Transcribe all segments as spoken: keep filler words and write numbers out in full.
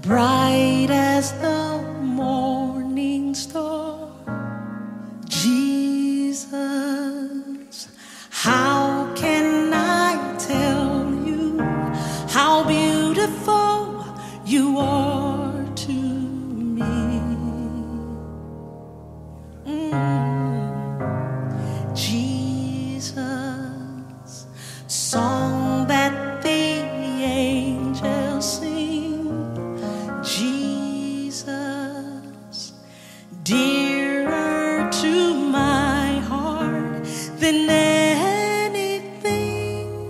bright as the morning star. Jesus, how can I tell you how beautiful you are to me? Mm. Jesus, song that the angels sing. Jesus, dearer to my heart than anything,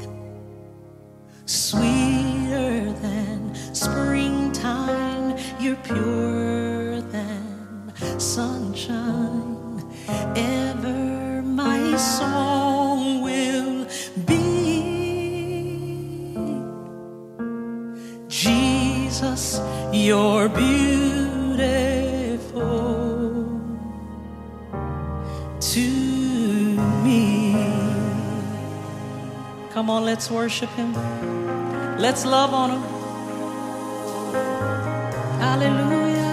sweeter than springtime, you're purer than sunshine. Ever my song will be, Jesus, you're beautiful to me. Come on, let's worship him. Let's love on him. Hallelujah.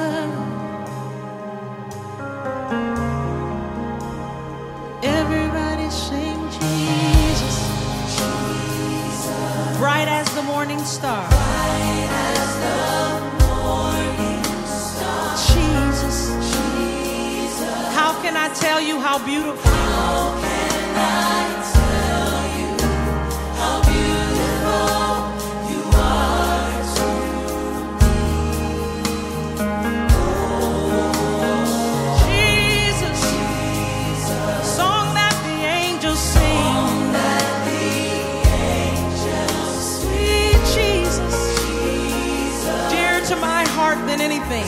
Everybody sing Jesus. Jesus. Bright as the morning star. Bright as the morning star. Jesus. Jesus. How can I tell you how beautiful? How can I tell you how beautiful you are to me? Oh, Jesus. Jesus. Song that the angels sing. Song that the angels sing. Sweet Jesus. Jesus. Dear to my heart than anything.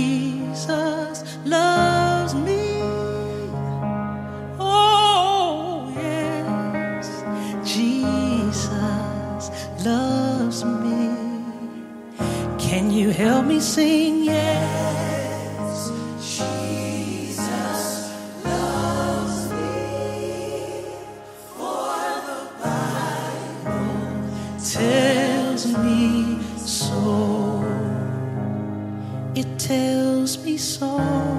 Jesus loves me. Oh, yes, Jesus loves me. Can you help me sing? Yes, Jesus loves me. For the Bible tells me so. It tells me so.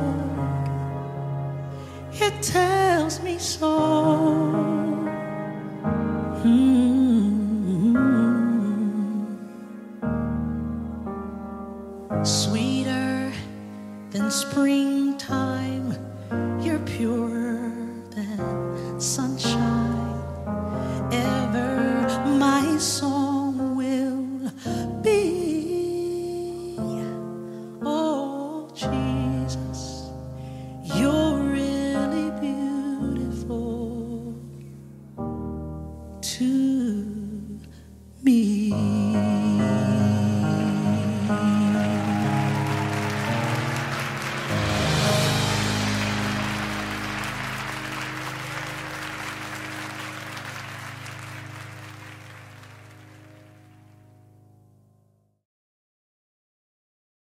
It tells me so. Mm-hmm. Sweeter than springtime, you're pure